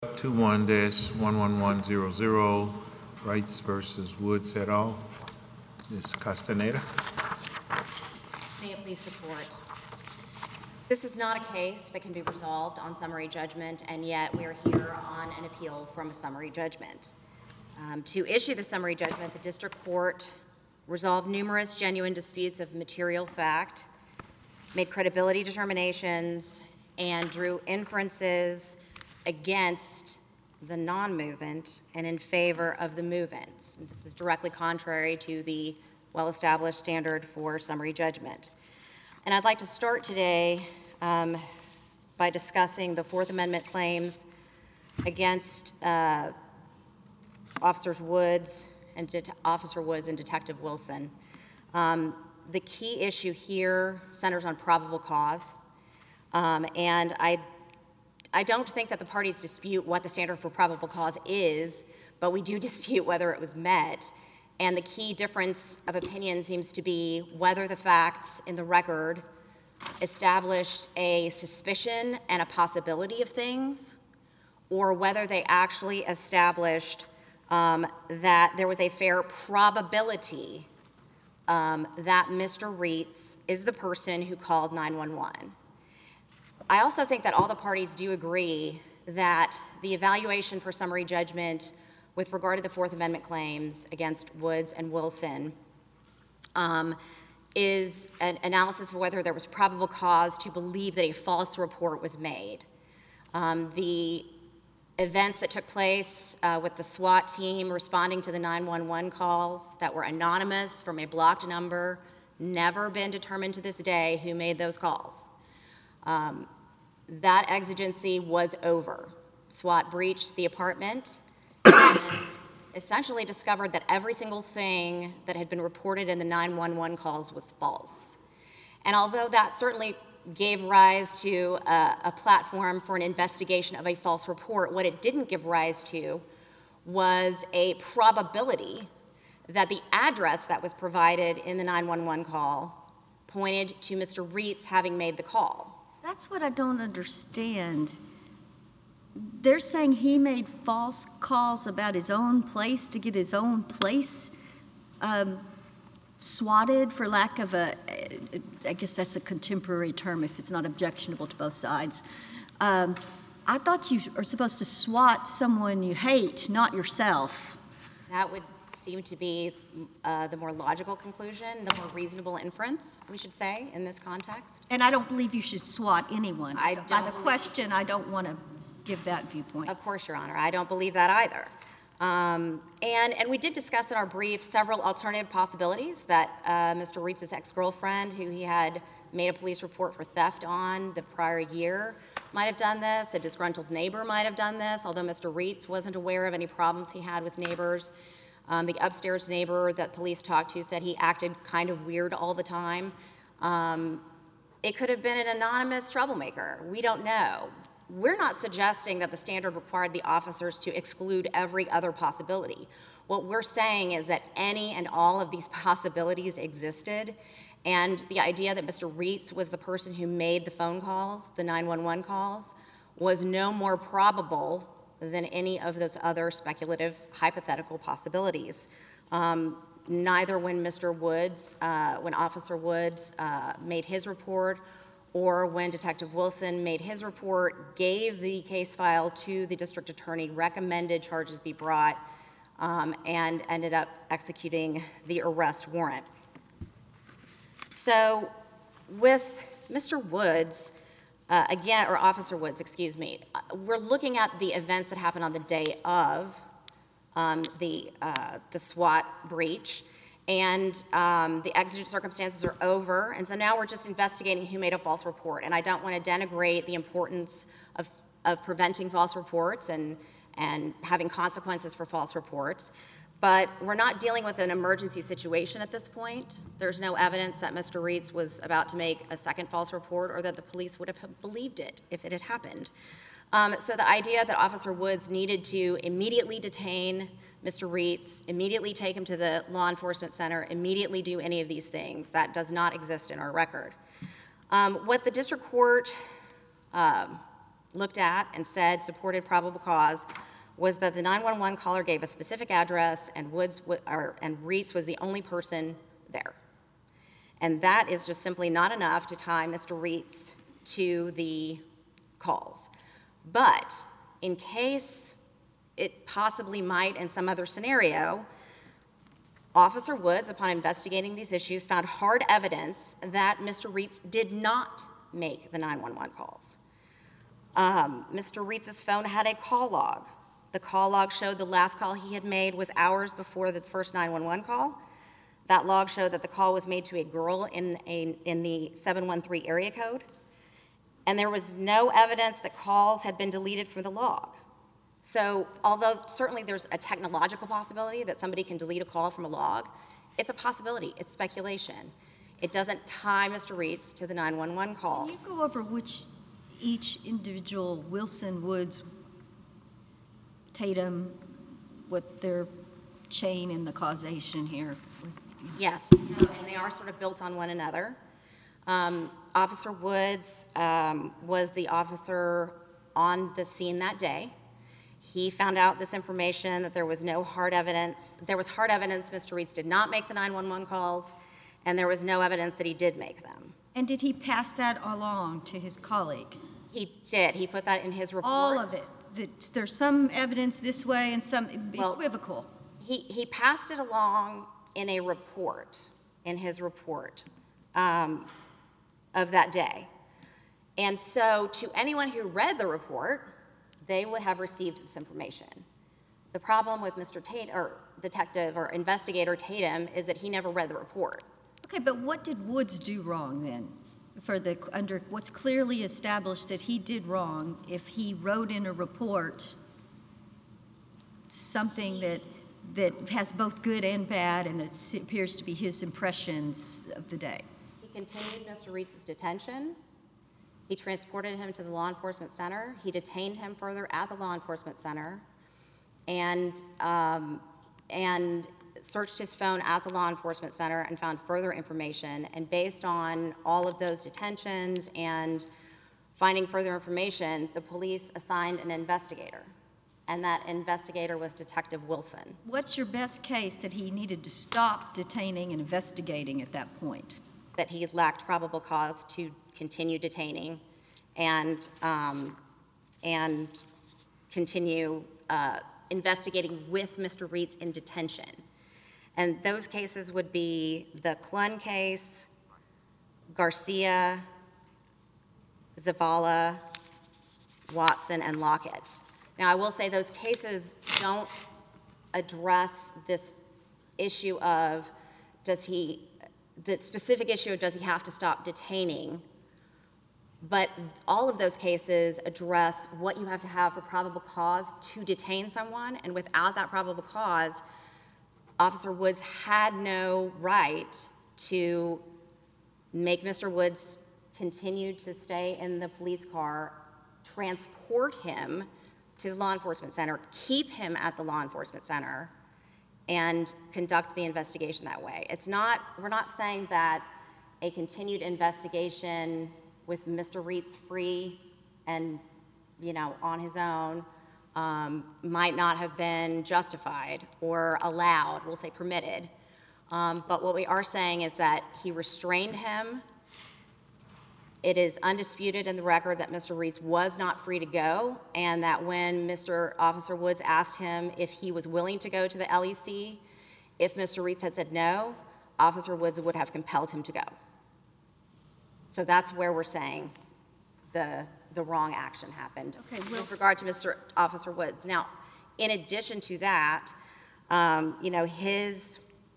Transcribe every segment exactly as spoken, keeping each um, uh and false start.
two one dash one one one zero zero, Wrights versus Woods et al. Miz Castaneda. May it please the court. This is not a case that can be resolved on summary judgment, and yet we are here on an appeal from a summary judgment. Um, to issue the summary judgment, the district court resolved numerous genuine disputes of material fact, made credibility determinations, and drew inferences against the non-movement and in favor of the movement. This is directly contrary to the well-established standard for summary judgment. And I'd like to start today um, by discussing the Fourth Amendment claims against uh, Officers Woods and Det- Officer Woods and Detective Wilson. Um, the key issue here centers on probable cause, um, and I I don't think that the parties dispute what the standard for probable cause is, but we do dispute whether it was met. And the key difference of opinion seems to be whether the facts in the record established a suspicion and a possibility of things, or whether they actually established um, that there was a fair probability um, that Mister Reitz is the person who called nine one one. I also think that all the parties do agree that the evaluation for summary judgment with regard to the Fourth Amendment claims against Woods and Wilson um, is an analysis of whether there was probable cause to believe that a false report was made. Um, the events that took place uh, with the SWAT team responding to the nine one one calls that were anonymous from a blocked number, never been determined to this day who made those calls. Um, that exigency was over. SWAT breached the apartment and essentially discovered that every single thing that had been reported in the nine one one calls was false. And although that certainly gave rise to a, a platform for an investigation of a false report, what it didn't give rise to was a probability that the address that was provided in the nine one one call pointed to Mister Reitz having made the call. That's what I don't understand. They're saying he made false calls about his own place to get his own place um, swatted, for lack of a, I guess that's a contemporary term if it's not objectionable to both sides. Um, I thought you are supposed to swat someone you hate, not yourself. That would seem to be uh, the more logical conclusion, the more reasonable inference, we should say, in this context. And I don't believe you should swat anyone. I By don't the believe- question, I don't want to give that viewpoint. Of course, Your Honor. I don't believe that either. Um, and, and we did discuss in our brief several alternative possibilities that uh, Mister Reitz's ex-girlfriend, who he had made a police report for theft on the prior year, might have done this. A disgruntled neighbor might have done this, although Mister Reitz wasn't aware of any problems he had with neighbors. Um, the upstairs neighbor that police talked to said he acted kind of weird all the time. Um, it could have been an anonymous troublemaker. We don't know. We're not suggesting that the standard required the officers to exclude every other possibility. What we're saying is that any and all of these possibilities existed, and the idea that Mister Reitz was the person who made the phone calls, the nine one one calls, was no more probable than any of those other speculative hypothetical possibilities. Um, neither when Mister Woods, uh, when Officer Woods uh, made his report, or when Detective Wilson made his report, gave the case file to the district attorney, recommended charges be brought, um, and ended up executing the arrest warrant. So with Mister Woods, uh, again, or Officer Woods, excuse me, we're looking at the events that happened on the day of um, the, uh, the SWAT breach. And um, the exigent circumstances are over, and so now we're just investigating who made a false report. And I don't want to denigrate the importance of, of preventing false reports and, and having consequences for false reports, but we're not dealing with an emergency situation at this point. There's no evidence that Mister Reitz was about to make a second false report or that the police would have believed it if it had happened. Um, so the idea that Officer Woods needed to immediately detain Mister Reitz, immediately take him to the law enforcement center, immediately do any of these things, that does not exist in our record. Um, what the district court um, looked at and said supported probable cause was that the nine one one caller gave a specific address and Woods wa- or, and Reitz was the only person there. And that is just simply not enough to tie Mister Reitz to the calls. But in case it possibly might in some other scenario, Officer Woods, upon investigating these issues, found hard evidence that Mister Reitz did not make the nine one one calls. Um, Mister Reitz's phone had a call log. The call log showed the last call he had made was hours before the first nine one one call. That log showed that the call was made to a girl in, a, in the seven one three area code. And there was no evidence that calls had been deleted from the log. So although certainly there's a technological possibility that somebody can delete a call from a log, it's a possibility, it's speculation. It doesn't tie Mister Reitz to the nine one one calls. Can you go over which each individual, Wilson, Woods, Tatum, what their chain in the causation here? Yes, so, and they are sort of built on one another. Um, Officer Woods um, was the officer on the scene that day. He found out this information that there was no hard evidence. There was hard evidence Mister Reitz did not make the nine one one calls, and there was no evidence that he did make them. And did he pass that along to his colleague? He did. He put that in his report. All of it? That there's some evidence this way and some Well, equivocal? He, he passed it along in a report, in his report um, of that day. And so to anyone who read the report, they would have received this information. The problem with Mister Tate, or Detective or Investigator Tatum, is that he never read the report. Okay, but what did Woods do wrong then? For the, under what's clearly established that he did wrong if he wrote in a report something that that has both good and bad, and it appears to be his impressions of the day. He continued Mister Reitz's detention. He transported him to the law enforcement center. He detained him further at the law enforcement center, and um, and searched his phone at the law enforcement center and found further information. And based on all of those detentions and finding further information, the police assigned an investigator. And that investigator was Detective Wilson. What's your best case that he needed to stop detaining and investigating at that point? That he lacked probable cause to continue detaining and, um, and continue uh, investigating with Mister Reitz in detention. And those cases would be the Clun case, Garcia, Zavala, Watson, and Lockett. Now, I will say those cases don't address this issue of does he, the specific issue of does he have to stop detaining, but all of those cases address what you have to have for probable cause to detain someone, and without that probable cause, Officer Woods had no right to make Mister Woods continue to stay in the police car, transport him to the law enforcement center, keep him at the law enforcement center, and conduct the investigation that way. It's not, we're not saying that a continued investigation with Mister Reitz free and, you know, on his own um, might not have been justified or allowed, we'll say permitted. Um, but what we are saying is that he restrained him. It is undisputed in the record that Mister Reitz was not free to go, and that when Mister Officer Woods asked him if he was willing to go to the L E C, if Mister Reitz had said no, Officer Woods would have compelled him to go. So that's where we're saying the, the wrong action happened Okay, we'll with regard to Mister Officer Woods. Now, in addition to that, um, you know, his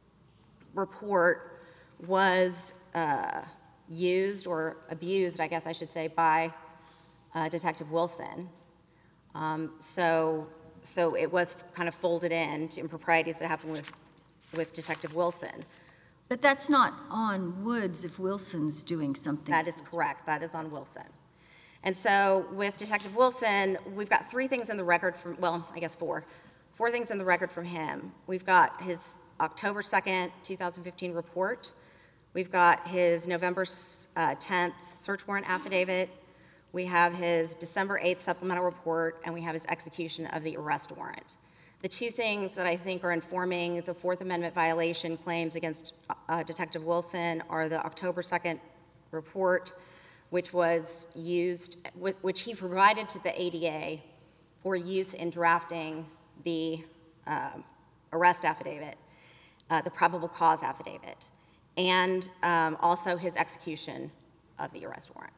report was uh, used or abused, I guess I should say, by uh, Detective Wilson. Um, so, so it was kind of folded in to improprieties that happened with, with Detective Wilson. But that's not on Woods if Wilson's doing something. That is correct. That is on Wilson. And so with Detective Wilson, we've got three things in the record from, well, I guess four. Four things in the record from him. We've got his October second, two thousand fifteen report. We've got his November uh, tenth search warrant affidavit. we have his December eighth supplemental report, and we have his execution of the arrest warrant. The two things that I think are informing the Fourth Amendment violation claims against uh, Detective Wilson are the October second report, which was used, which he provided to the A D A for use in drafting the uh, arrest affidavit, uh, the probable cause affidavit, and um, also his execution of the arrest warrant.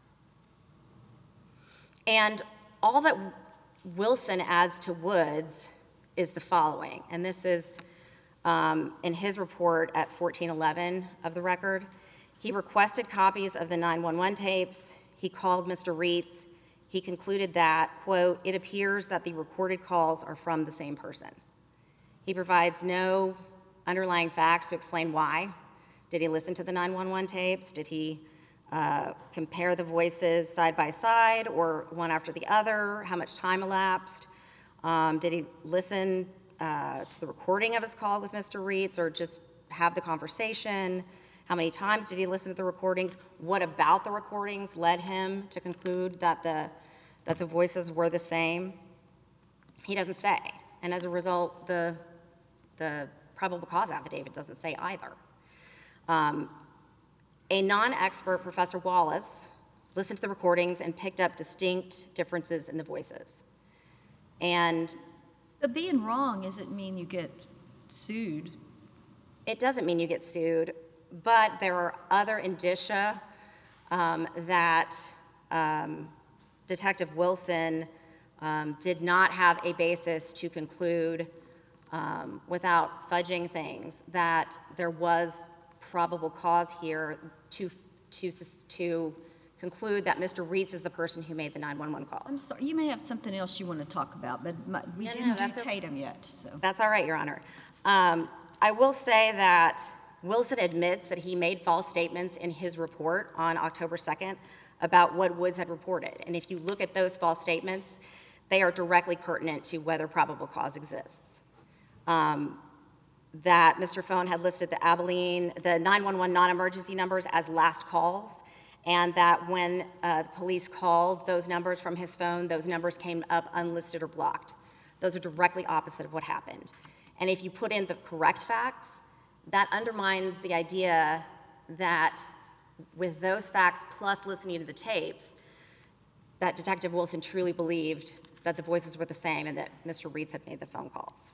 And all that Wilson adds to Woods is the following, and this is um, in his report at fourteen eleven of the record. He requested copies of the nine one one tapes. He called Mister Reitz. He concluded that, quote, it appears that the recorded calls are from the same person. He provides no underlying facts to explain why. Did he listen to the nine one one tapes? Did he uh, compare the voices side by side or one after the other? How much time elapsed? Um, did he listen uh, to the recording of his call with Mister Reitz or just have the conversation? How many times did he listen to the recordings? What about the recordings led him to conclude that the, that the voices were the same? He doesn't say. And as a result, the, the probable cause affidavit doesn't say either. Um, a non-expert, Professor Wallace, listened to the recordings and picked up distinct differences in the voices. And But being wrong doesn't mean you get sued. it doesn't mean you get sued, but there are other indicia um, that um, Detective Wilson um, did not have a basis to conclude, um, without fudging things, that there was probable cause here to, to, to conclude that Mister Reitz is the person who made the nine one one calls. I'm sorry, you may have something else you want to talk about, but my, we No, no, didn't no, do that's okay. Tatum yet, so. That's all right, Your Honor. Um, I will say that Wilson admits that he made false statements in his report on October second about what Woods had reported. And if you look at those false statements, they are directly pertinent to whether probable cause exists. Um, that Mister Phone had listed the Abilene, the nine one one non-emergency numbers as last calls, and that when uh, the police called those numbers from his phone, those numbers came up unlisted or blocked. Those are directly opposite of what happened. And if you put in the correct facts, that undermines the idea that with those facts plus listening to the tapes, that Detective Wilson truly believed that the voices were the same and that Mister Reitz had made the phone calls.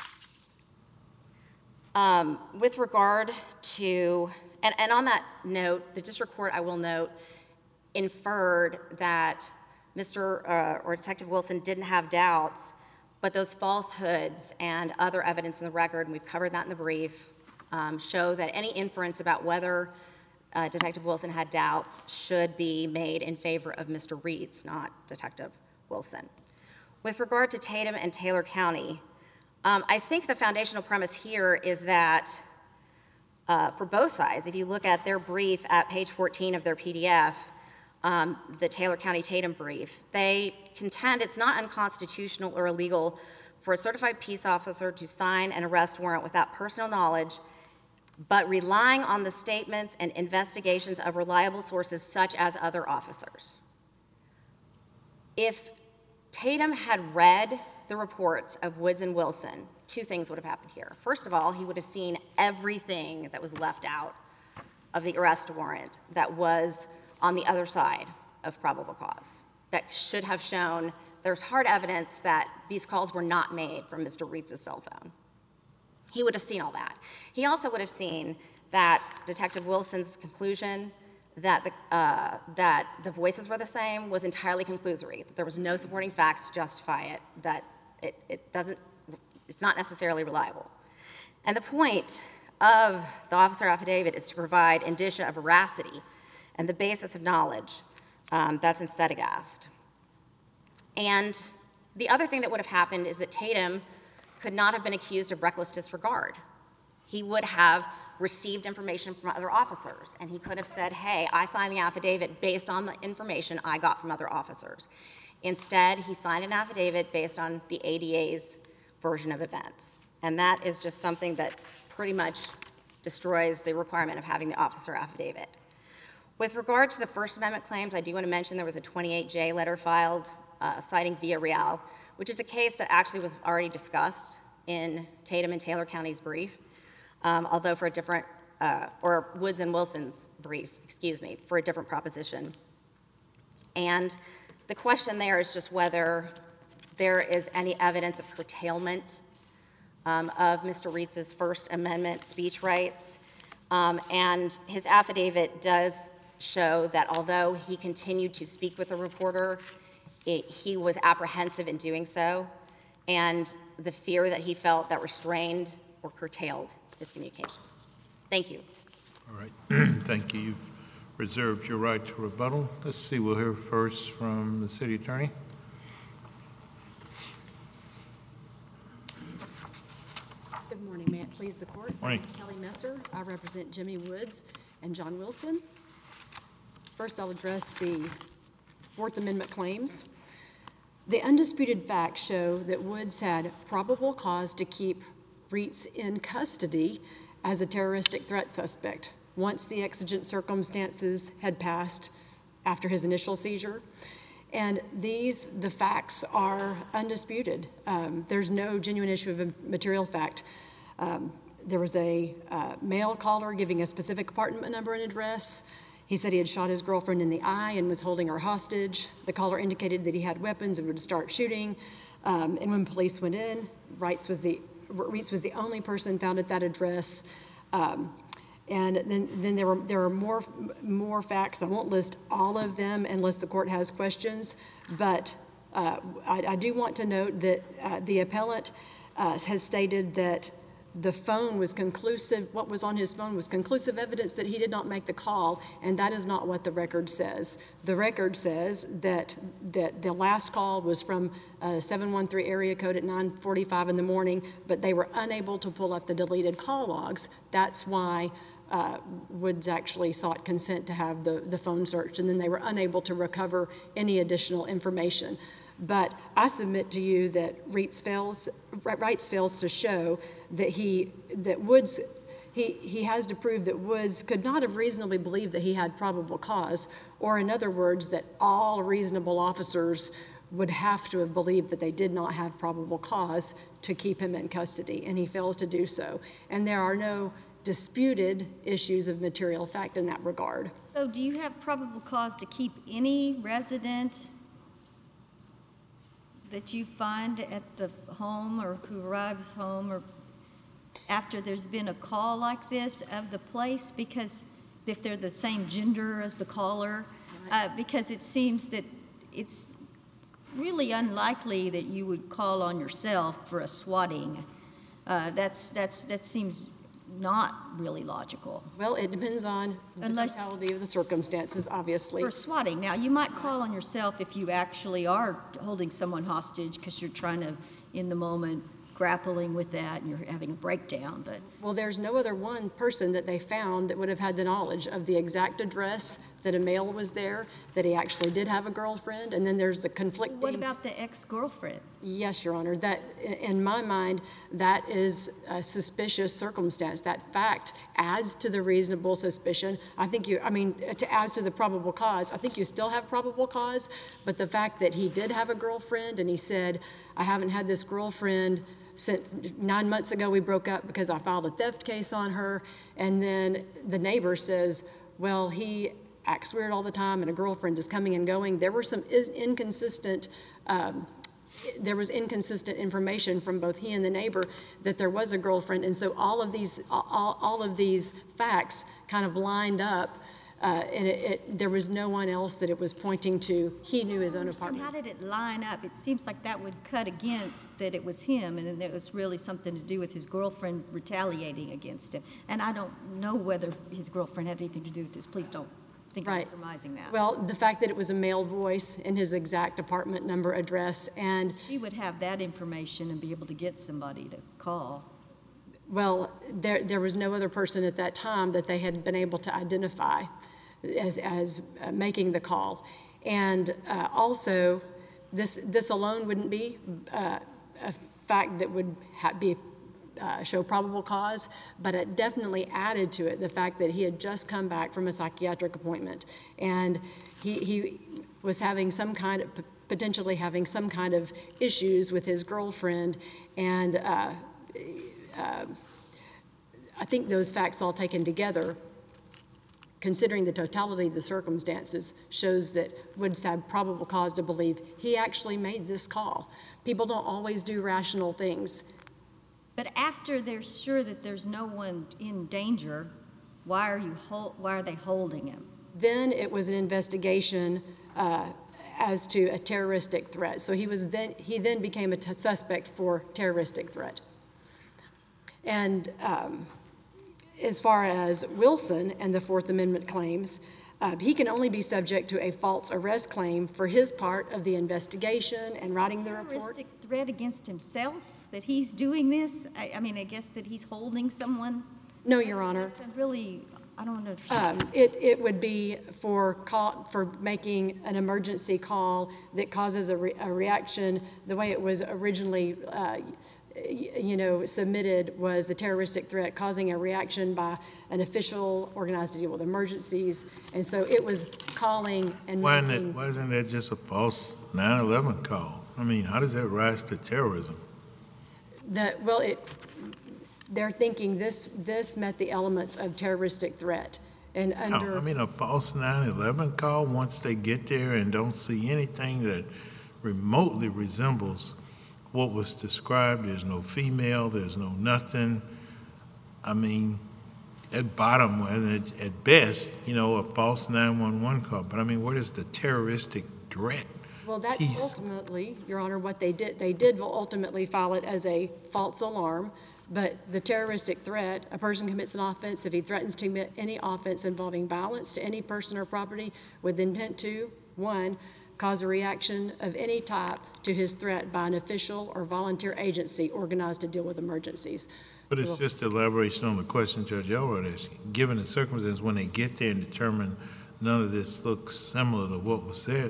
Um, with regard to, and, and on that note, the district court, I will note, inferred that Mister Uh, or Detective Wilson didn't have doubts, but those falsehoods and other evidence in the record, and we've covered that in the brief, um, show that any inference about whether uh, Detective Wilson had doubts should be made in favor of Mister Reitz, not Detective Wilson. With regard to Tatum and Taylor County, um, I think the foundational premise here is that uh, for both sides, if you look at their brief at page fourteen of their P D F, um, the Taylor County Tatum brief, they contend it's not unconstitutional or illegal for a certified peace officer to sign an arrest warrant without personal knowledge, but relying on the statements and investigations of reliable sources such as other officers. If Tatum had read the reports of Woods and Wilson, two things would have happened here. First of all, he would have seen everything that was left out of the arrest warrant that was on the other side of probable cause, that should have shown there's hard evidence that these calls were not made from Mister Reitz's cell phone. He would have seen all that. He also would have seen that Detective Wilson's conclusion that the, uh, that the voices were the same was entirely conclusory, that there was no supporting facts to justify it, that it, it doesn't, it's not necessarily reliable. And the point of the officer affidavit is to provide indicia of veracity and the basis of knowledge. Um, that's in Sedegast. And the other thing that would have happened is that Tatum could not have been accused of reckless disregard. He would have received information from other officers, and he could have said, hey, I signed the affidavit based on the information I got from other officers. Instead, he signed an affidavit based on the A D A's version of events. And that is just something that pretty much destroys the requirement of having the officer affidavit. With regard to the First Amendment claims, I do want to mention there was a twenty-eight J letter filed uh, citing Villarreal, which is a case that actually was already discussed in Tatum and Taylor County's brief, um, although for a different, uh, or Woods and Wilson's brief, excuse me, for a different proposition. And the question there is just whether there is any evidence of curtailment um, of Mister Reitz's First Amendment speech rights. Um, and his affidavit does show that although he continued to speak with the reporter, it, he was apprehensive in doing so, and the fear that he felt that restrained or curtailed his communications. Thank you. All right, thank you. You've reserved your right to rebuttal. Let's see, we'll hear first from the city attorney. Good morning. May it please the court? Morning. My name is Kelly Messer. I represent Jimmy Woods and John Wilson. First, I'll address the Fourth Amendment claims. The undisputed facts show that Woods had probable cause to keep Reitz in custody as a terroristic threat suspect once the exigent circumstances had passed after his initial seizure. And these, the facts are undisputed. Um, there's no genuine issue of material fact. Um, there was a uh, male caller giving a specific apartment number and address. He said he had shot his girlfriend in the eye and was holding her hostage. The caller indicated that he had weapons and would start shooting. Um, and when police went in, Reitz was the, Reitz was the only person found at that address. Um, And then, then there, were, there are more, more facts. I won't list all of them unless the court has questions, but uh, I, I do want to note that uh, the appellant uh, has stated that the phone was conclusive, what was on his phone was conclusive evidence that he did not make the call, and that is not what the record says. The record says that, that the last call was from a seven one three area code at nine forty-five in the morning, but they were unable to pull up the deleted call logs. That's why Uh, Woods actually sought consent to have the, the phone searched, and then they were unable to recover any additional information. But I submit to you that Reitz fails, Reitz fails to show that he, that Woods, he, he has to prove that Woods could not have reasonably believed that he had probable cause, or in other words, that all reasonable officers would have to have believed that they did not have probable cause to keep him in custody, and he fails to do so. And there are no disputed issues of material fact in that regard. So do you have probable cause to keep any resident that you find at the home or who arrives home or after there's been a call like this of the place, because if they're the same gender as the caller, uh, because it seems that it's really unlikely that you would call on yourself for a swatting. Uh, that's, that's, that seems not really logical. Well, it depends on the Unless, totality of the circumstances, obviously. for swatting. Now, you might call on yourself if you actually are holding someone hostage because you're trying to, in the moment, grappling with that and you're having a breakdown, but... Well, there's no other one person that they found that would have had the knowledge of the exact address, that a male was there, that he actually did have a girlfriend, and then there's the conflicting... What about the ex-girlfriend? Yes, Your Honor. That, in my mind, that is a suspicious circumstance. That fact adds to the reasonable suspicion. I think you, I mean, to adds to the probable cause. I think you still have probable cause, but the fact that he did have a girlfriend and he said, I haven't had this girlfriend since nine months ago we broke up because I filed a theft case on her, and then the neighbor says, well, he acts weird all the time and a girlfriend is coming and going. There were some inconsistent, um, there was inconsistent information from both he and the neighbor that there was a girlfriend, and so all of these, all, all of these facts kind of lined up, uh, and it, it, there was no one else that it was pointing to. He knew his own apartment. How did it line up? It seems like that would cut against that it was him, and then it was really something to do with his girlfriend retaliating against him. And I don't know whether his girlfriend had anything to do with this. Please don't think Right. I'm surmising that. Well, the fact that it was a male voice in his exact apartment number, address, and She would have that information and be able to get somebody to call. well, there there was no other person at that time that they had been able to identify as as uh, making the call, and uh, also this this alone wouldn't be uh, a fact that would ha be uh, show probable cause, but it definitely added to it the fact that he had just come back from a psychiatric appointment, and he, he was having some kind of, potentially having some kind of issues with his girlfriend, and uh, uh, I think those facts all taken together, considering the totality of the circumstances, shows that Woods had probable cause to believe he actually made this call. People don't always do rational things. But after they're sure that there's no one in danger, why are you hol- why are they holding him? Then it was an investigation uh, as to a terroristic threat. So he was then he then became a t- suspect for terroristic threat. And um, as far as Wilson and the Fourth Amendment claims, uh, he can only be subject to a false arrest claim for his part of the investigation and writing the report. Terroristic threat against himself that he's doing this? I, I mean, I guess that he's holding someone. No, Your That's- Honor. That's a really, I don't understand. Um, it, it would be for call, for making an emergency call that causes a, re, a reaction. The way it was originally, uh, you know, submitted was a terroristic threat causing a reaction by an official organized to deal with emergencies, and so it was calling and Why isn't making. it, why isn't that just a false nine eleven call? I mean, how does that rise to terrorism? The, well, it, they're thinking this this met the elements of terroristic threat, and No, under. I mean, a false nine eleven call, once they get there and don't see anything that remotely resembles what was described, there's no female, there's no nothing. I mean, at bottom, and at, at best, you know, a false nine one one call. But I mean, what is the terroristic threat? Well, that's He's- ultimately, Your Honor, what they did. They did ultimately file it as a false alarm, but the terroristic threat, a person commits an offense if he threatens to commit any offense involving violence to any person or property with intent to, one, cause a reaction of any type to his threat by an official or volunteer agency organized to deal with emergencies. But it's just elaboration on the question Judge Elrod asked. Given the circumstances, when they get there and determine none of this looks similar to what was said,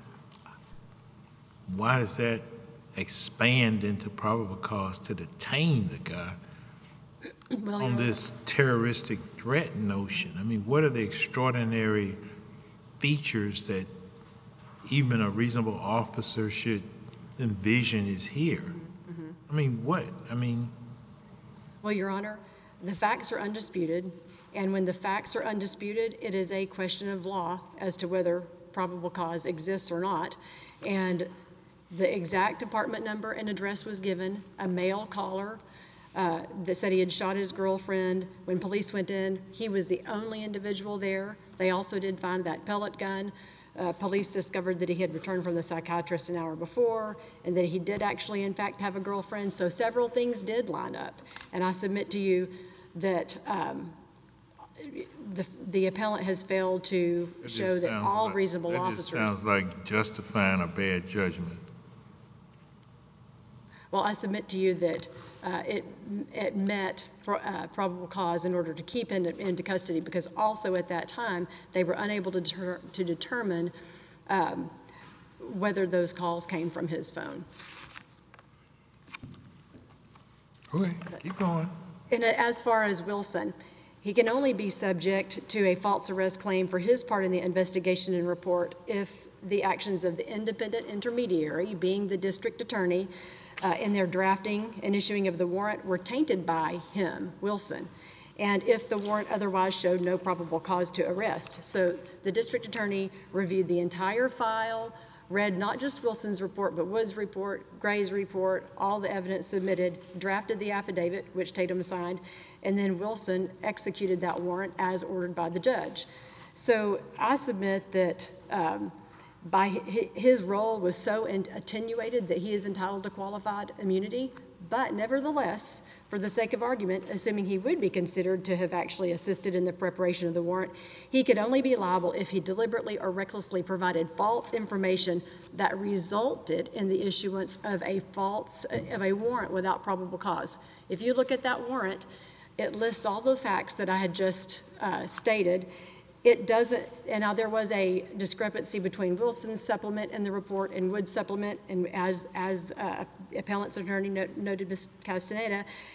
why does that expand into probable cause to detain the guy Well, Your on Honor, this terroristic threat notion? I mean, what are the extraordinary features that even a reasonable officer should envision is here? Mm-hmm. I mean, what? I mean, Well, Your Honor, the facts are undisputed, and when the facts are undisputed, it is a question of law as to whether probable cause exists or not. And the exact department number and address was given, a male caller uh, that said he had shot his girlfriend. When police went in, he was the only individual there. They also did find that pellet gun. Uh, police discovered that he had returned from the psychiatrist an hour before, and that he did actually, in fact, have a girlfriend. So several things did line up. And I submit to you that um, the, the appellant has failed to it show just that sounds all like- reasonable that officers. just sounds like justifying a bad judgment. Well, I submit to you that uh, it, it met pro, uh, probable cause in order to keep him into custody, because also at that time they were unable to, deter, to determine um, whether those calls came from his phone. Okay, keep going. And as far as Wilson, he can only be subject to a false arrest claim for his part in the investigation and report if the actions of the independent intermediary, being the district attorney, uh, in their drafting and issuing of the warrant were tainted by him, Wilson, and if the warrant otherwise showed no probable cause to arrest. So the district attorney reviewed the entire file, read not just Wilson's report, but Wood's report, Gray's report, all the evidence submitted, drafted the affidavit, which Tatum signed, and then Wilson executed that warrant as ordered by the judge. So I submit that um, by his role was so attenuated that he is entitled to qualified immunity, but nevertheless, for the sake of argument, assuming he would be considered to have actually assisted in the preparation of the warrant, he could only be liable if he deliberately or recklessly provided false information that resulted in the issuance of a false, of a warrant without probable cause. If you look at that warrant, it lists all the facts that I had just uh, stated. It doesn't, and now there was a discrepancy between Wilson's supplement and the report and Wood's supplement, and as, as uh, appellant's attorney not, noted, Miz Castaneda,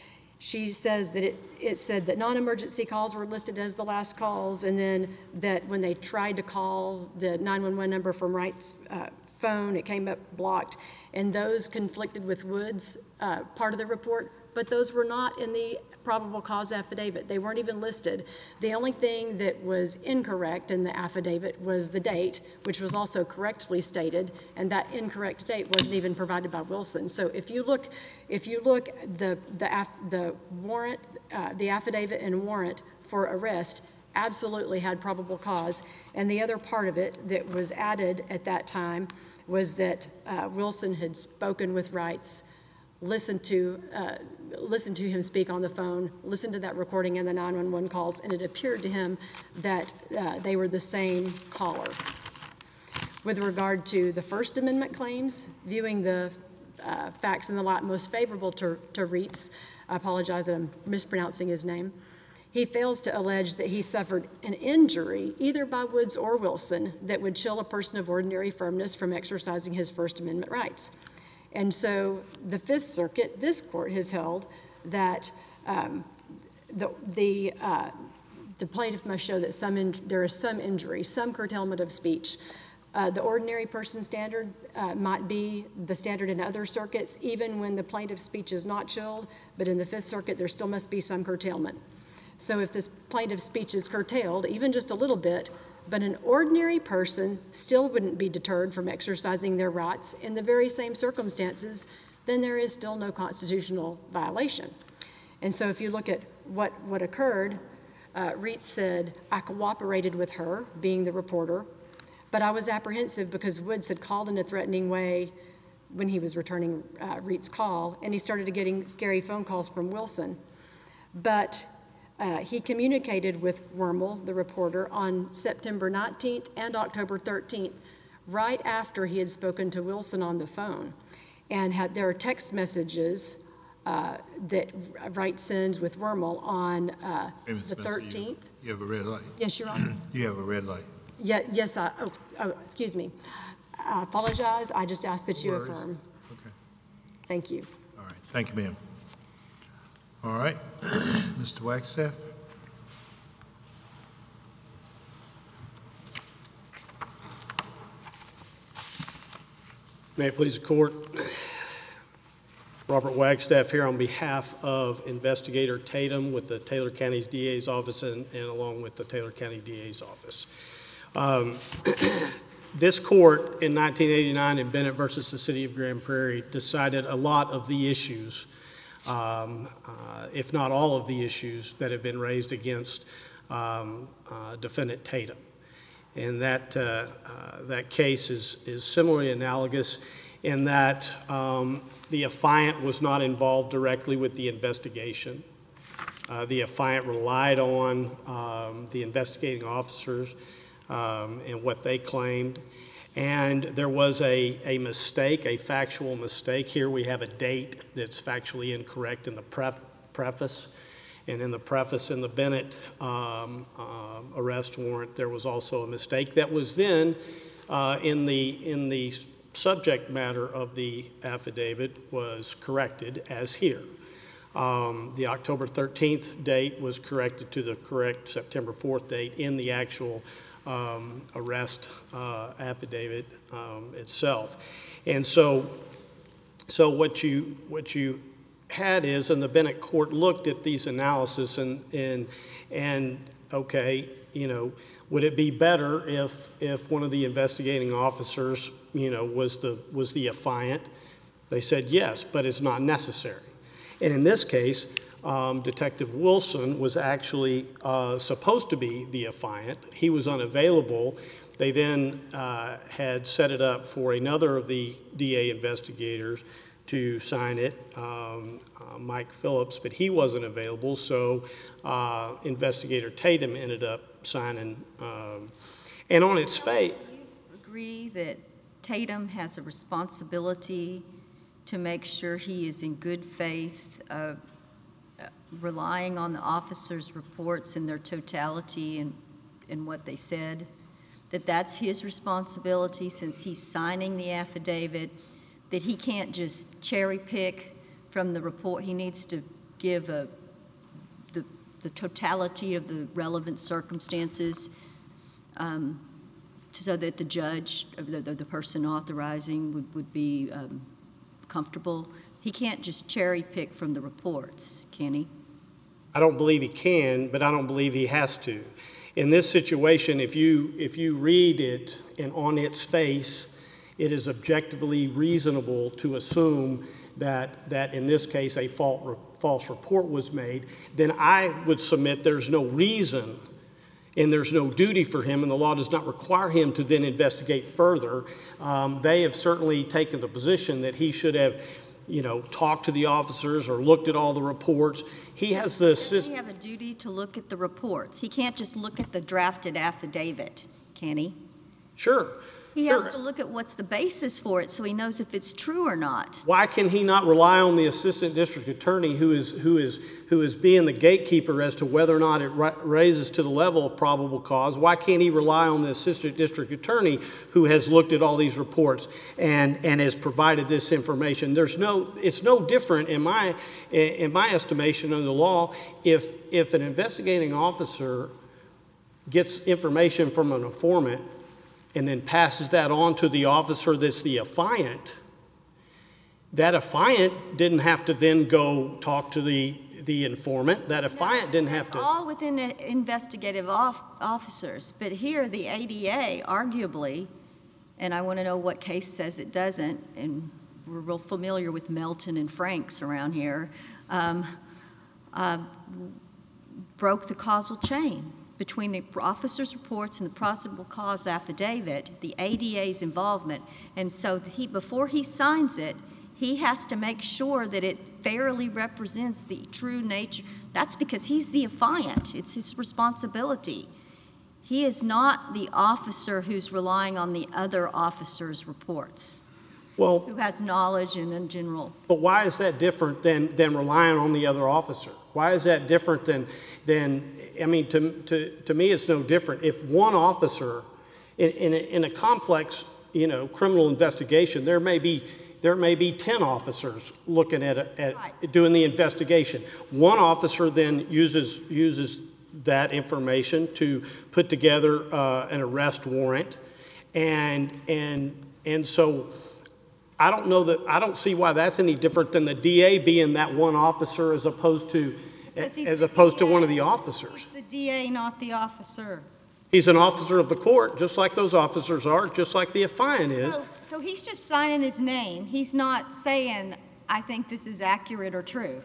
she says that it, it said that non-emergency calls were listed as the last calls, and then that when they tried to call the nine one one number from Wright's uh, phone, it came up blocked, and those conflicted with Wood's uh, part of the report, but those were not in the probable cause affidavit. They weren't even listed. The only thing that was incorrect in the affidavit was the date, which was also correctly stated, and that incorrect date wasn't even provided by Wilson. So if you look, if you look the the aff, the warrant, uh, the affidavit and warrant for arrest absolutely had probable cause, and the other part of it that was added at that time was that uh, Wilson had spoken with Wright's, listened to uh, listened to him speak on the phone, listened to that recording and the nine one one calls, and it appeared to him that uh, they were the same caller. With regard to the First Amendment claims, viewing the uh, facts in the light most favorable to, to Reitz, I apologize that I'm mispronouncing his name, he fails to allege that he suffered an injury, either by Woods or Wilson, that would chill a person of ordinary firmness from exercising his First Amendment rights. And so the Fifth Circuit, this court has held that um, the, the, uh, the plaintiff must show that some in, there is some injury, some curtailment of speech. Uh, the ordinary person standard uh, might be the standard in other circuits, even when the plaintiff's speech is not chilled, but in the Fifth Circuit, there still must be some curtailment. So if this plaintiff's speech is curtailed, even just a little bit, but an ordinary person still wouldn't be deterred from exercising their rights in the very same circumstances, then there is still no constitutional violation. And so if you look at what, what occurred, uh, Reitz said, I cooperated with her, being the reporter, but I was apprehensive because Woods had called in a threatening way when he was returning uh, Reitz's call, and he started getting scary phone calls from Wilson. But Uh, he communicated with Wormel, the reporter, on September nineteenth and October thirteenth, right after he had spoken to Wilson on the phone. And had, there are text messages uh, that Wright sends with Wormel on uh, Hey, Miz the Spencer, you- thirteenth. You have a red light. Yes, Your Honor. You have a red light. Yeah, yes, I, oh, oh, excuse me. I apologize. I just ask that you Words. affirm. Okay. Thank you. All right. Thank you, ma'am. All right. Mister Wagstaff? May it please the court. Robert Wagstaff here on behalf of Investigator Tatum with the Taylor County's D A's office and, and along with the Taylor County D A's office. Um, this court in nineteen eighty-nine in Bennett versus the City of Grand Prairie decided a lot of the issues, um, uh, if not all of the issues that have been raised against um, uh, defendant Tatum. And that, uh, uh, that case is, is similarly analogous in that um, the affiant was not involved directly with the investigation. Uh, the affiant relied on um, the investigating officers um, and what they claimed. And there was a, a mistake, a factual mistake. Here we have a date that's factually incorrect in the pref preface. And in the preface in the Bennett um, uh, arrest warrant, there was also a mistake that was then uh, in the in the subject matter of the affidavit was corrected as here. Um, the October thirteenth date was corrected to the correct September fourth date in the actual um, arrest uh, affidavit um, itself. And so, so what you what you had is, and the Bennett court looked at these analysis and and and okay, you know, would it be better if if one of the investigating officers, you know, was the was the affiant? They said yes, but it's not necessary. And in this case, um, Detective Wilson was actually uh, supposed to be the affiant. He was unavailable. They then uh, had set it up for another of the D A investigators to sign it, um, uh, Mike Phillips, but he wasn't available, so uh, Investigator Tatum ended up signing. Um, and on its face, do you agree that Tatum has a responsibility to make sure he is in good faith, uh, relying on the officers' reports in their totality and, and what they said? That that's his responsibility since he's signing the affidavit, that he can't just cherry pick from the report. He needs to give a, the, the totality of the relevant circumstances um, so that the judge, the, the, the person authorizing would, would be um, comfortable? He can't just cherry pick from the reports, can he? I don't believe he can, but I don't believe he has to. In this situation, if you, if you read it and on its face, it is objectively reasonable to assume that, that in this case a fault, false report was made, then I would submit there's no reason and there's no duty for him, and the law does not require him to then investigate further. Um, they have certainly taken the position that he should have, you know, talked to the officers or looked at all the reports. He has the Does he have a duty to look at the reports? He can't just look at the drafted affidavit, can he? Sure. He sure. has to look at what's the basis for it so he knows if it's true or not. Why can he not rely on the assistant district attorney who is, who is, who is being the gatekeeper as to whether or not it ra raises to the level of probable cause? Why can't he rely on the assistant district attorney who has looked at all these reports and, and has provided this information? There's no, it's no different in my, in my estimation under the law if, if an investigating officer gets information from an informant and then passes that on to the officer that's the affiant, that affiant didn't have to then go talk to the, the informant. That affiant No, didn't have to. It's all within the investigative off officers. But here, the A D A, arguably, and I want to know what case says it doesn't, and we're real familiar with Melton and Franks around here, um, uh, broke the causal chain between the officer's reports and the probable cause affidavit, the A D A's involvement. And so he, before he signs it, he has to make sure that it fairly represents the true nature. That's because he's the affiant. It's his responsibility. He is not the officer who's relying on the other officer's reports, Well, who has knowledge and in general. but why is that different than, than relying on the other officer? Why is that different than, than I mean, to, to, to me, it's no different. If one officer, in, in, a, in a complex, you know, criminal investigation, there may be, there may be ten officers looking at, a, at Right. doing the investigation. One officer then uses, uses that information to put together uh, an arrest warrant. And, and, and so I don't know that, I don't see why that's any different than the D A being that one officer as opposed to, Because he's as the opposed to D A. one of the officers. He's the D A, not the officer. He's an officer of the court, just like those officers are, just like the affiant is. So, so he's just signing his name. He's not saying, I think this is accurate or true.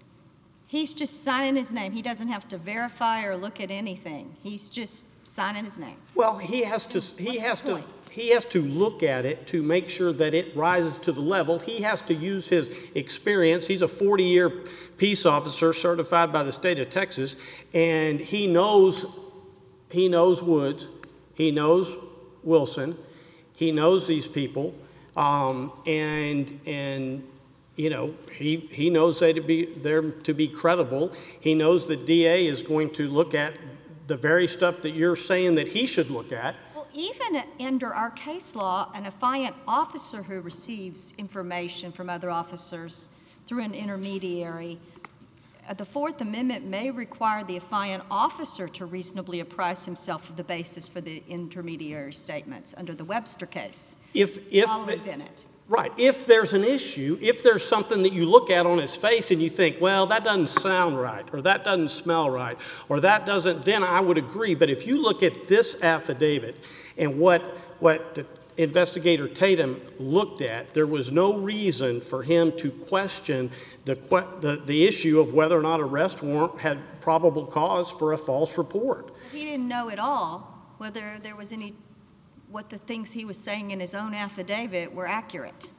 He's just signing his name. He doesn't have to verify or look at anything. He's just signing his name. Well, he has to, he What's the has to, point? he has to look at it to make sure that it rises to the level. He has to use his experience. He's a forty-year peace officer certified by the state of Texas, and he knows, he knows Woods, he knows Wilson, he knows these people, um, and, and, you know, he, he knows they to be, they're to be credible. He knows the D A is going to look at the very stuff that you're saying that he should look at. Well, even under our case law, an affiant officer who receives information from other officers through an intermediary, uh, the Fourth Amendment may require the affiant officer to reasonably apprise himself of the basis for the intermediary statements under the Webster case. If, if, Following the- Bennett. right, if there's an issue, if there's something that you look at on his face and you think, well, that doesn't sound right, or that doesn't smell right, or that doesn't, then I would agree. But if you look at this affidavit and what, what the investigator Tatum looked at, there was no reason for him to question the, que- the, the issue of whether or not arrest warrant had probable cause for a false report. He didn't know at all whether there was any, what the things he was saying in his own affidavit were accurate.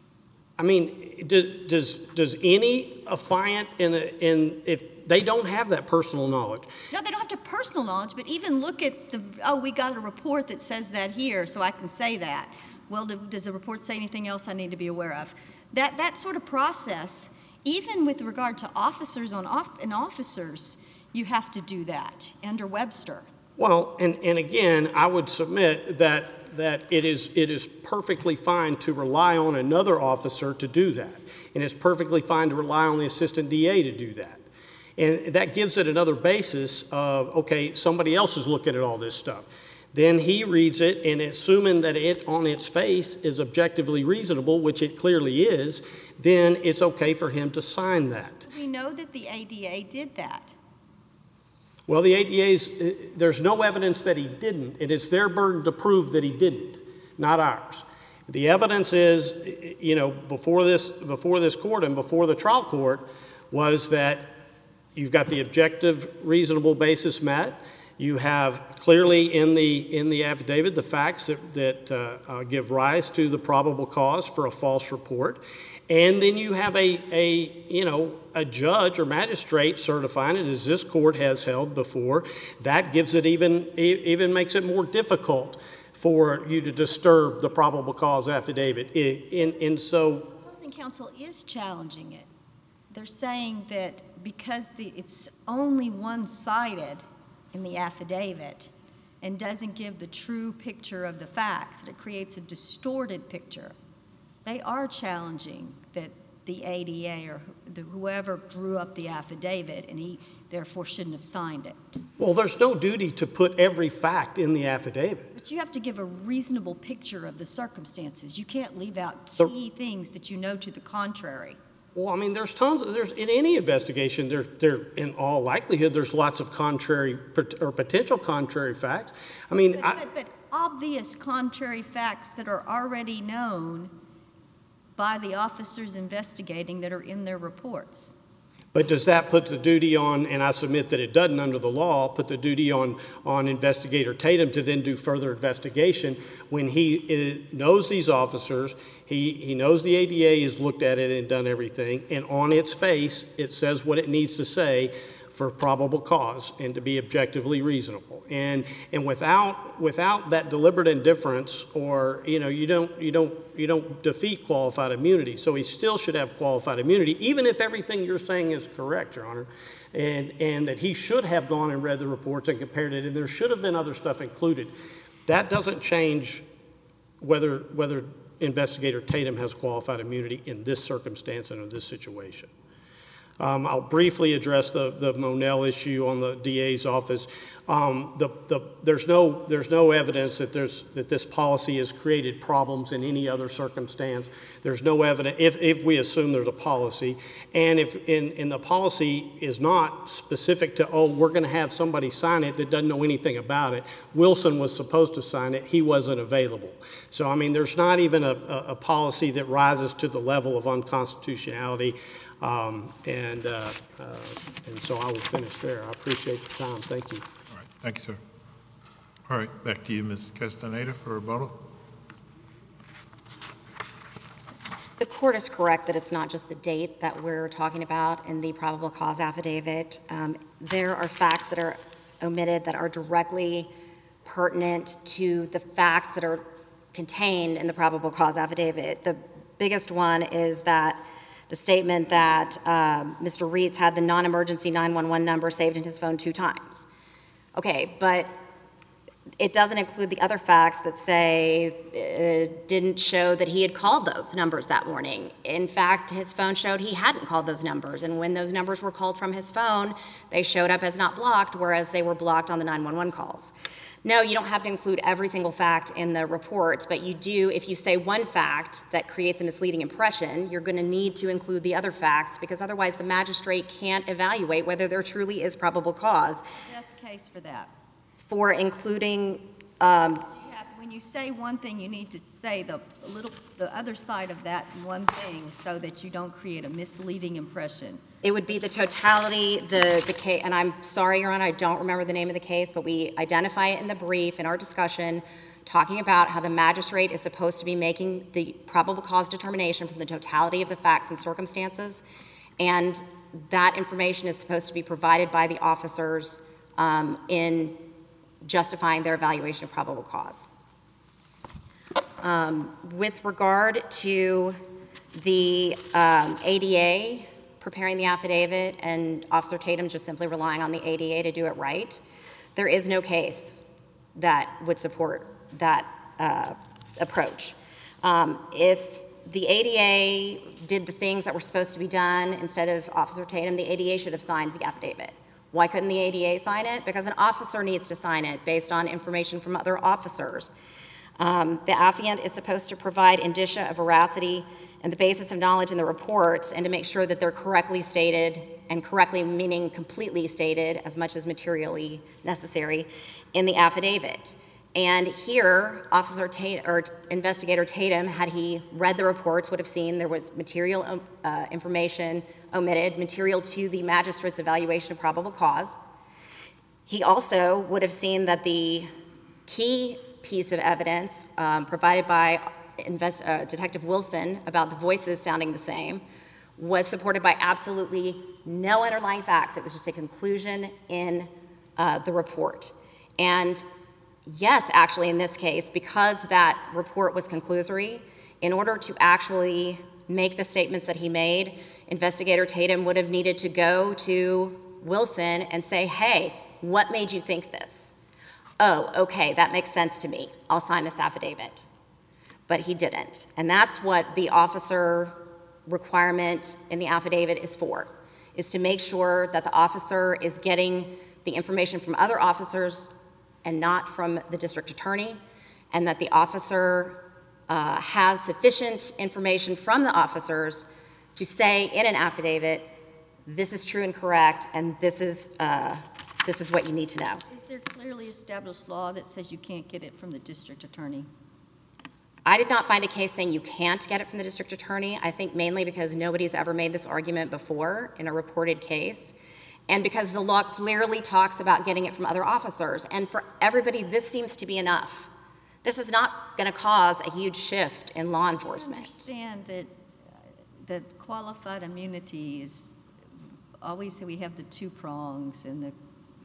I mean, does, does, does any affiant in, a, in, if they don't have that personal knowledge? No, they don't have to have personal knowledge, but even look at the, oh, we got a report that says that here, so I can say that. Well, do, does the report say anything else I need to be aware of? That, that sort of process, even with regard to officers on off, and officers, you have to do that under Webster. Well, and, and again, I would submit that that it is, it is perfectly fine to rely on another officer to do that. And it's perfectly fine to rely on the assistant D A to do that. And that gives it another basis of, okay, somebody else is looking at all this stuff. Then he reads it, and assuming that it on its face is objectively reasonable, which it clearly is, then it's okay for him to sign that. We know that the A D A did that. Well, the A D A's, uh, there's no evidence that he didn't, and it's their burden to prove that he didn't, not ours. The evidence is, you know, before this, before this court and before the trial court, was that you've got the objective, reasonable basis met. You have clearly in the in the affidavit the facts that, that uh, uh, give rise to the probable cause for a false report, and then you have a a you know a judge or magistrate certifying it, as this court has held before. That gives it even even makes it more difficult for you to disturb the probable cause affidavit. And and so, Opposing counsel is challenging it. They're saying that because the, it's only one-sided in the affidavit and doesn't give the true picture of the facts, that it creates a distorted picture. They are challenging that the A D A or the, whoever drew up the affidavit, and he therefore shouldn't have signed it. well, there's no duty to put every fact in the affidavit. But you have to give a reasonable picture of the circumstances. You can't leave out The- key things that you know to the contrary. Well, I mean, there's tons, of, there's, in any investigation, there, there, in all likelihood, there's lots of contrary, or potential contrary facts. I mean, But, I, but, but obvious contrary facts that are already known by the officers investigating that are in their reports. but does that put the duty on, and I submit that it doesn't under the law, put the duty on, on Investigator Tatum to then do further investigation when he uh, knows these officers, he, he knows the A D A has looked at it and done everything, and on its face, it says what it needs to say for probable cause and to be objectively reasonable. And and without without that deliberate indifference, or you know, you don't you don't you don't defeat qualified immunity. So he still should have qualified immunity, even if everything you're saying is correct, Your Honor, and and that he should have gone and read the reports and compared it, and there should have been other stuff included. That doesn't change whether whether Investigator Tatum has qualified immunity in this circumstance and in this situation. Um, I'll briefly address the, the Monell issue on the D A's office. Um, the, the, there's no, there's no evidence that, there's, that this policy has created problems in any other circumstance. There's no evidence, if, if we assume there's a policy, and if in, in the policy is not specific to, oh, we're going to have somebody sign it that doesn't know anything about it. Wilson was supposed to sign it. He wasn't available. So, I mean, there's not even a, a, a policy that rises to the level of unconstitutionality. Um, and, uh, uh, and so I will finish there. I appreciate the time. Thank you. All right, thank you, sir. All right, back to you, Miz Castaneda, for rebuttal. The court is correct that it's not just the date that we're talking about in the probable cause affidavit. Um, there are facts that are omitted that are directly pertinent to the facts that are contained in the probable cause affidavit. The biggest one is that the statement that um, Mister Reitz had the non-emergency nine one one number saved in his phone two times. Okay, but it doesn't include the other facts that say it didn't show that he had called those numbers that morning. In fact, his phone showed he hadn't called those numbers, and when those numbers were called from his phone, they showed up as not blocked, whereas they were blocked on the nine one one calls. No, you don't have to include every single fact in the report, but you do, if you say one fact that creates a misleading impression, you're going to need to include the other facts, because otherwise the magistrate can't evaluate whether there truly is probable cause. Best case for that. For including, um, You have- When you say one thing, you need to say the little, the other side of that one thing so that you don't create a misleading impression. it would be the totality, the, the case, and I'm sorry, Your Honor, I don't remember the name of the case, but we identify it in the brief in our discussion, talking about how the magistrate is supposed to be making the probable cause determination from the totality of the facts and circumstances, and that information is supposed to be provided by the officers um, in justifying their evaluation of probable cause. Um, with regard to the um, A D A preparing the affidavit and Officer Tatum just simply relying on the A D A to do it right, there is no case that would support that uh, approach. Um, if the A D A did the things that were supposed to be done instead of Officer Tatum, the A D A should have signed the affidavit. Why couldn't the A D A sign it? Because an officer needs to sign it based on information from other officers. Um, the affiant is supposed to provide indicia of veracity and the basis of knowledge in the reports, and to make sure that they're correctly stated, and correctly meaning completely stated as much as materially necessary in the affidavit. And here, Officer Tatum, or Investigator Tatum, had he read the reports, would have seen there was material uh, information omitted, material to the magistrate's evaluation of probable cause. He also would have seen that the key piece of evidence um, provided by Invest, uh, Detective Wilson about the voices sounding the same was supported by absolutely no underlying facts. It was just a conclusion in uh, the report. And yes, actually in this case, because that report was conclusory, in order to actually make the statements that he made, Investigator Tatum would have needed to go to Wilson and say, hey, what made you think this? Oh, okay, that makes sense to me. I'll sign this affidavit. But he didn't. And that's what the officer requirement in the affidavit is for, is to make sure that the officer is getting the information from other officers and not from the district attorney, and that the officer uh, has sufficient information from the officers to say in an affidavit, this is true and correct, and this is, uh, this is what you need to know. Is there clearly established law that says you can't get it from the district attorney? I did not find a case saying you can't get it from the district attorney. I think mainly because nobody's ever made this argument before in a reported case, and because the law clearly talks about getting it from other officers. And for everybody, this seems to be enough. This is not going to cause a huge shift in law enforcement. I understand that, uh, that qualified immunity is, always we have the two prongs, and the,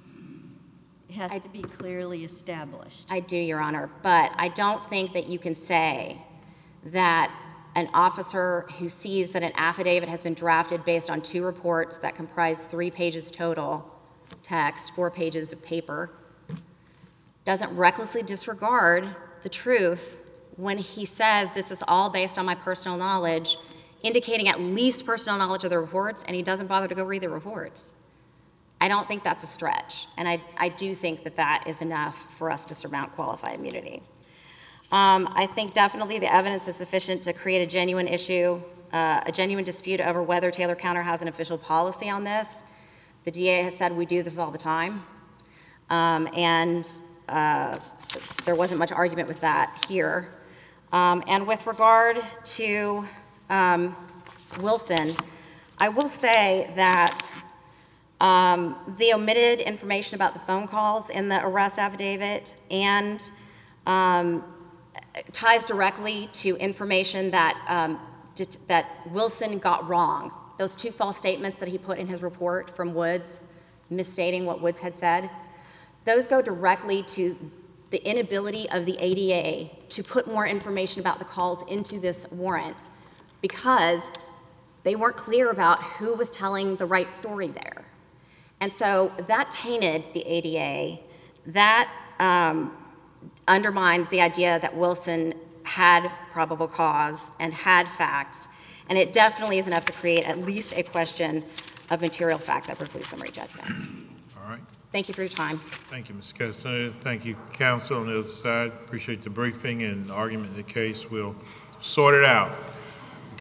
it has I, to be clearly established. I do, Your Honor, but I don't think that you can say that an officer who sees that an affidavit has been drafted based on two reports that comprise three pages total text, four pages of paper, doesn't recklessly disregard the truth when he says this is all based on my personal knowledge, indicating at least personal knowledge of the reports, and he doesn't bother to go read the reports. I don't think that's a stretch, and I, I do think that that is enough for us to surmount qualified immunity. Um, I think definitely the evidence is sufficient to create a genuine issue, uh, a genuine dispute over whether Taylor County has an official policy on this. The D A has said we do this all the time, um, and uh, there wasn't much argument with that here. Um, and with regard to um, Wilson, I will say that um, the omitted information about the phone calls in the arrest affidavit and um, ties directly to information that, um, that Wilson got wrong. Those two false statements that he put in his report from Woods, misstating what Woods had said, those go directly to the inability of the A D A to put more information about the calls into this warrant because they weren't clear about who was telling the right story there. And so that tainted the A D A. That um, undermines the idea that Wilson had probable cause and had facts, and it definitely is enough to create at least a question of material fact that precludes summary judgment. All right. Thank you for your time. Thank you, Miz Castaner. Thank you, counsel on the other side. Appreciate the briefing and argument in the case. We'll sort it out.